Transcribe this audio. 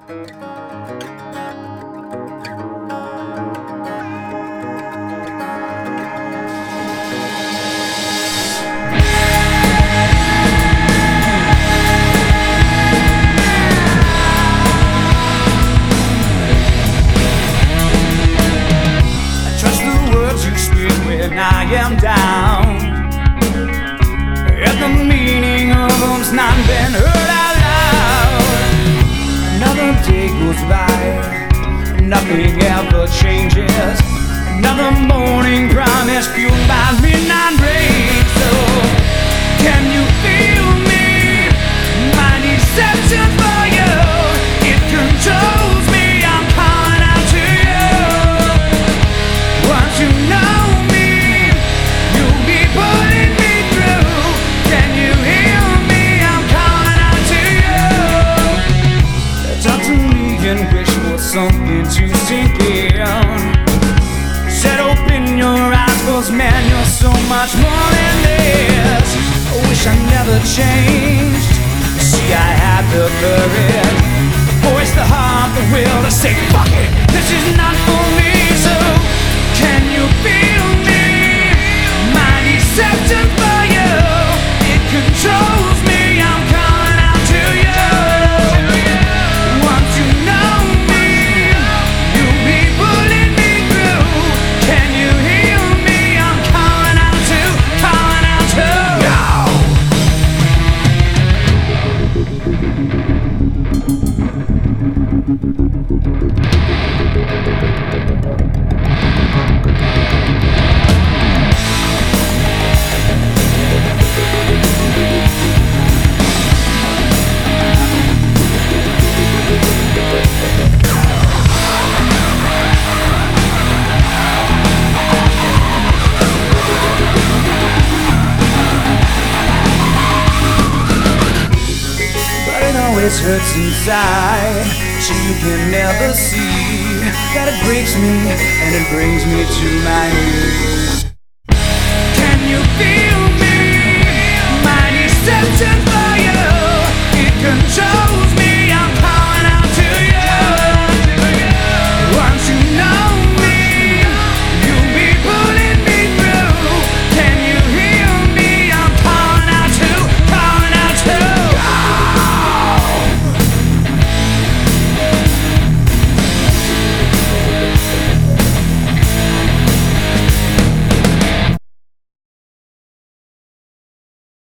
I am down, and the meaning of them's not been heard out loud. Another day goes by, nothing ever changes. Another morning promise fueled by midnight rain. So, can you feel me? My deception for you, it controls me. I'm calling out to you. Once you know something to sink in. Said open your eyes, 'cause man, you're so much more than this. I wish I never changed. See, I had the courage, the voice, the heart, the will to say, fuck it, this is not for me. So, can you feel me? My deception for you, it controls me. I'm calling out to you. Once you know it hurts inside, so you can never see that it breaks me and it brings me to my knees. Can you feel